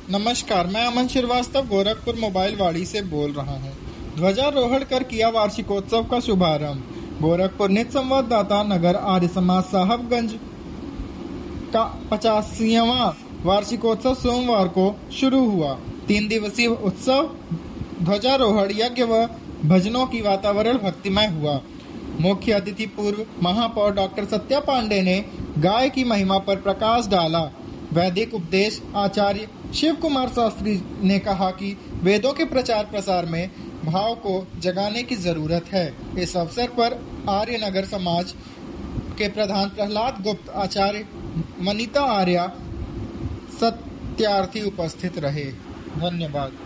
नमस्कार, मैं अमन श्रीवास्तव गोरखपुर मोबाइल वाड़ी से बोल रहा हूँ। ध्वजारोहण कर किया वार्षिकोत्सव का शुभारंभ। गोरखपुर नित संवाददाता नगर आर्य समाज साहबगंज का 85वां वार्षिकोत्सव सोमवार को शुरू हुआ। 3 दिवसीय उत्सव ध्वजारोहण यज्ञ व भजनों की वातावरण भक्तिमय हुआ। मुख्य अतिथि पूर्व महापौर डॉक्टर सत्या पांडे ने गाय की महिमा पर प्रकाश डाला। वैदिक उपदेश आचार्य शिव कुमार शास्त्री ने कहा कि वेदों के प्रचार प्रसार में भाव को जगाने की जरूरत है। इस अवसर पर आर्य नगर समाज के प्रधान प्रहलाद गुप्त, आचार्य मनीता आर्या, सत्यार्थी उपस्थित रहे। धन्यवाद।